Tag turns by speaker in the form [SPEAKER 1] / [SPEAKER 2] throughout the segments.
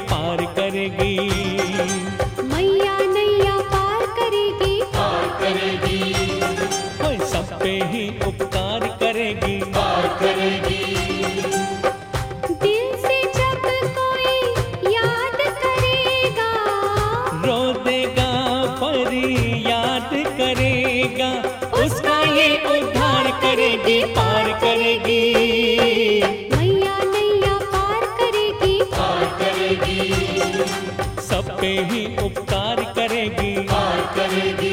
[SPEAKER 1] पार करेगी।
[SPEAKER 2] मैया नैया पार करेगी,
[SPEAKER 3] पार करेगी,
[SPEAKER 1] ओए सब पे ही उपकार करेगी,
[SPEAKER 3] पार करेगी।
[SPEAKER 2] दिल से जब कोई याद करेगा,
[SPEAKER 1] रो देगा पर याद करेगा, उसका ये उद्धार करेगी, पार करेगी।
[SPEAKER 2] मैया नैया पार करेगी,
[SPEAKER 3] पार करेगी,
[SPEAKER 1] सब पे ही उपकार करेगी,
[SPEAKER 3] पार करेगी।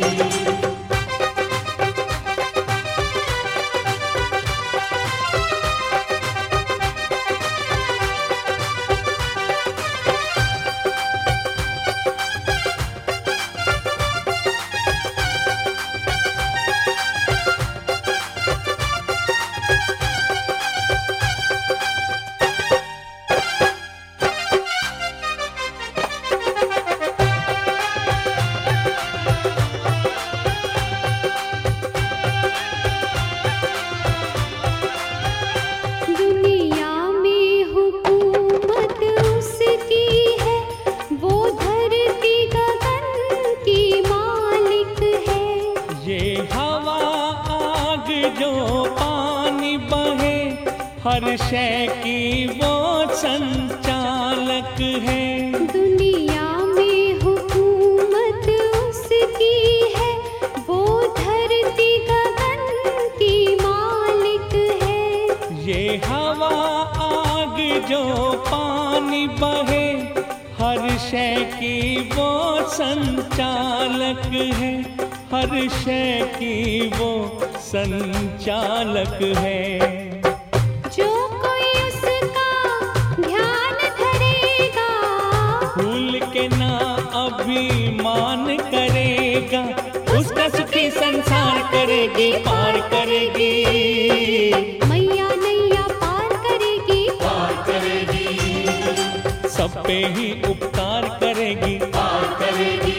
[SPEAKER 2] दुनिया में हुकूमत उसकी है, वो धरती गगन की मालिक है।
[SPEAKER 1] ये हवा आग जो पानी बहे, हर शय की वो संचालक है।
[SPEAKER 2] दुनिया में हुकूमत उसकी है, वो धरती गगन की मालिक है।
[SPEAKER 1] ये हवा आग जो पानी बहे, हर शय की वो संचालक है, हर शय की वो संचालक है।
[SPEAKER 2] जो कोई उसका ध्यान धरेगा,
[SPEAKER 1] भूल के ना अभिमान करेगा, उसका सुखी संसार करेगी, पार करेगी।
[SPEAKER 2] मैया नैया पार करेगी,
[SPEAKER 3] पार करेगी,
[SPEAKER 1] सब पे ही उपकार करेगी,
[SPEAKER 3] पार करेगी।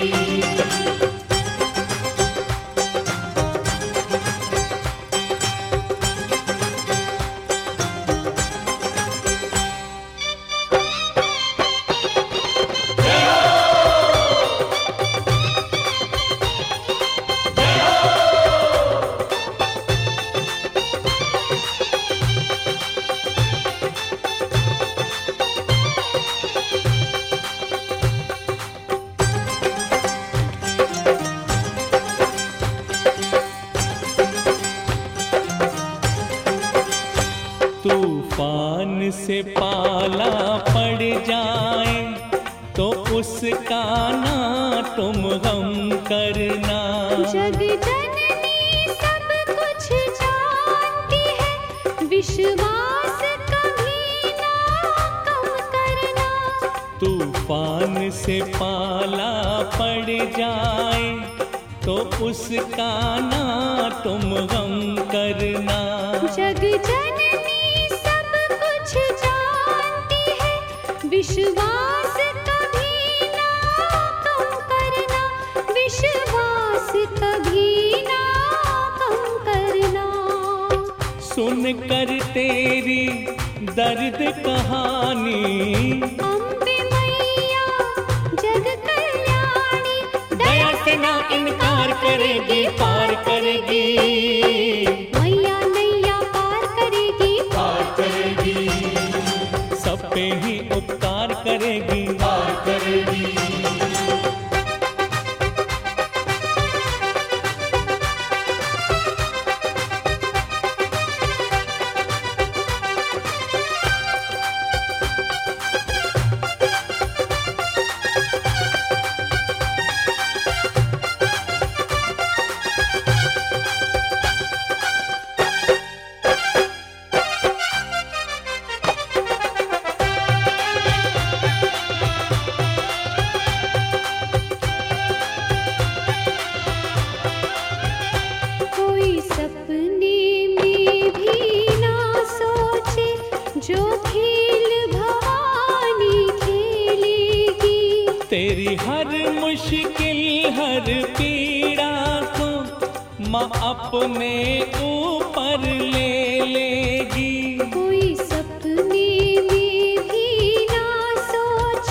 [SPEAKER 1] तूफान से पाला पड़ जाए तो उसका ना तुम गम करना।
[SPEAKER 2] जग जननी सब कुछ जानती है, विश्वास कभी ना कम करना।
[SPEAKER 1] तूफान से पाला पड़ जाए तो उसका ना तुम गम करना।
[SPEAKER 2] जग जननी सब कुछ जानती है, विश्वास कभी ना कम करना। विश्वास कभी ना कम करना।
[SPEAKER 1] सुन कर तेरी दर्द कहानी,
[SPEAKER 2] अम्बे मैया जग कल्याणी,
[SPEAKER 1] दया से ना इनकार करेगी, पार करेगी।
[SPEAKER 2] मैया नैया पार करेगी,
[SPEAKER 3] पार करेगी,
[SPEAKER 1] सब पे ही उपकार करेगी,
[SPEAKER 3] पार करेगी।
[SPEAKER 2] कोई सपने में भी ना सोचे, जो खेल भवानी खेलेगी।
[SPEAKER 1] तेरी हर मुश्किल हर पीड़ा को माँ अपने ऊपर ले लेगी।
[SPEAKER 2] कोई सपने में भी ना सोचे,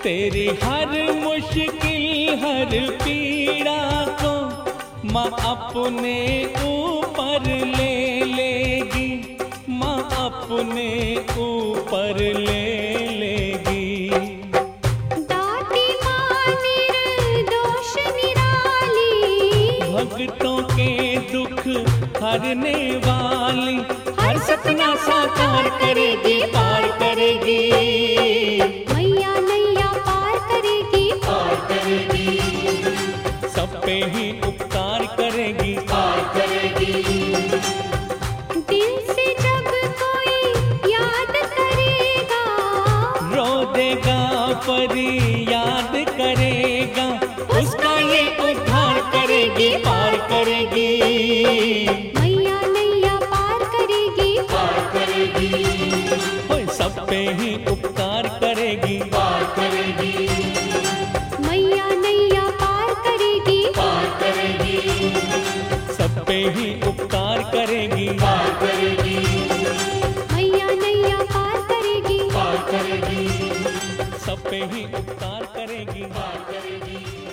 [SPEAKER 1] तेरी हर मुश्किल हर पीड़ा को माँ अपने ऊपर ले लेगी, माँ अपने ऊपर ले लेगी।
[SPEAKER 2] दाती माँ निर्दोष निराली,
[SPEAKER 1] भक्तों के दुख हरने वाली, हर सपना साकार करेगी, पार करेगी।
[SPEAKER 2] मैया नैया पार करेगी,
[SPEAKER 3] पार करेगी,
[SPEAKER 1] सब पे ही उपकार करेगी,
[SPEAKER 3] पार करेगी।
[SPEAKER 2] दिल से जब कोई याद करेगा,
[SPEAKER 1] रो देगा पर याद करेगा, उसका ये उद्धार करेगी, पार करेगी।
[SPEAKER 2] मैया नैया पार करेगी,
[SPEAKER 3] पार करेगी,
[SPEAKER 1] ओए सब पे ही उपकार करेगी,
[SPEAKER 3] पार करेगी,
[SPEAKER 2] मैया नैया पार करेगी,
[SPEAKER 3] पार करेगी,
[SPEAKER 1] सब पे ही उपकार करेगी,
[SPEAKER 3] पार करेगी,
[SPEAKER 2] मैया नैया पार करेगी,
[SPEAKER 3] पार करेगी,
[SPEAKER 1] सब पे ही उपकार करेगी।
[SPEAKER 3] पार करेगी।